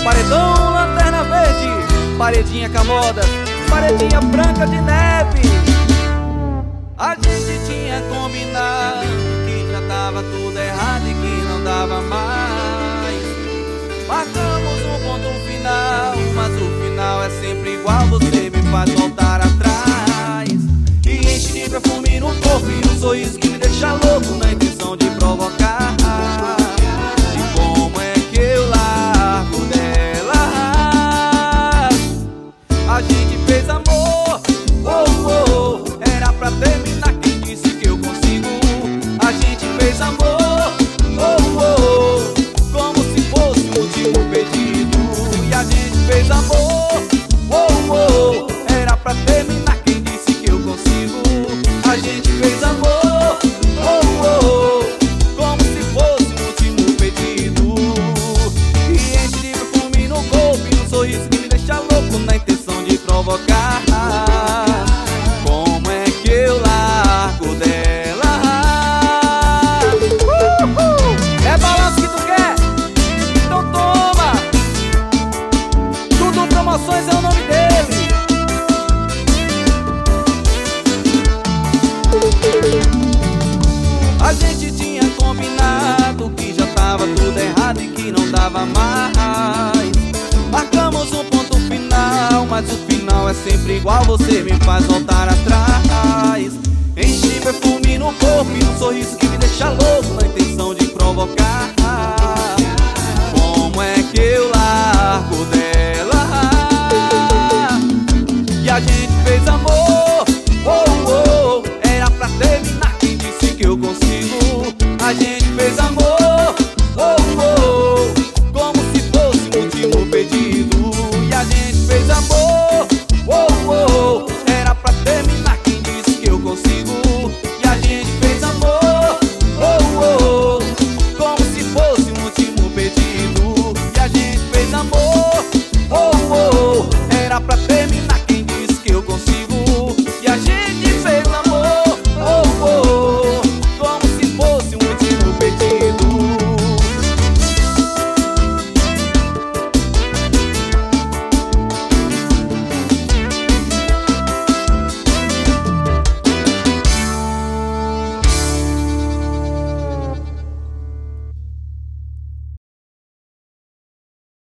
Paredão, lanterna verde, paredinha camoda, paredinha branca de neve. A gente tinha combinado que já tava tudo errado e que não dava mais. Marcamos um ponto final, mas o final é sempre igual, você me faz voltar atrás. E enche de perfume no corpo e um sorriso que me deixa louco, na intenção de provocar. E como é que eu largo dela? A gente fez amor, oh, oh, era pra terminar, quem disse que eu consigo? A gente fez amor, oh, oh, como se fosse o último pedido. E a gente fez amor, oh, oh, era pra terminar, quem disse que eu consigo? A gente fez amor, oh, oh, como se fosse o último pedido. E enche de perfume no corpo e um sorriso que me deixa louco, na intenção de provocar. Como é que eu largo dela? É balanço que tu quer? Então toma! Tudo Promoções é o nome dele. A gente tinha combinado que já tava tudo errado e que não dava mais. Marcamos um ponto final, mas o final é sempre igual, você me faz voltar atrás.